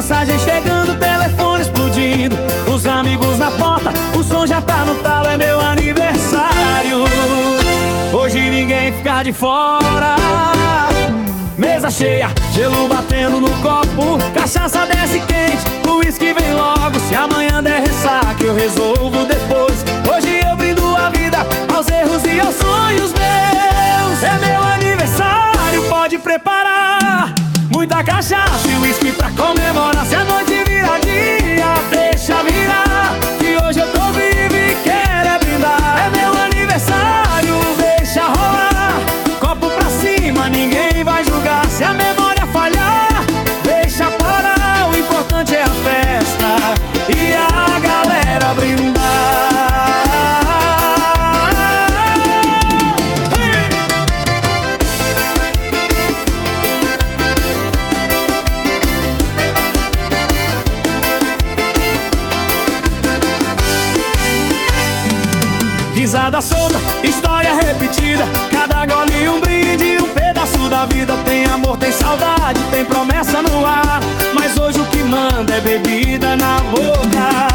mensagem chegando, telefone explodindo, os amigos na porta, o som já tá no talo, é meu aniversário. Hoje ninguém fica de fora. Mesa cheia, gelo batendo no copo, cachaça desce quente, o uísque vem logo. Se amanhã der ressaca eu resolvo depois. Hoje eu brindo a vida aos erros e aos sonhos meus. É meu aniversário, pode preparar muita cachaça e uísque pra comemorar. Se a noite virar dia, deixa virar, que hoje eu tô vivo e quero é brindar. É meu aniversário, deixa rolar, copo pra cima, ninguém vai julgar. Se a memória falhar, deixa parar, o importante é a festa e a galera brindar. Risada solta, história repetida, cada gole um brinde, um pedaço da vida. Tem amor, tem saudade, tem promessa no ar, mas hoje o que manda é bebida na boca.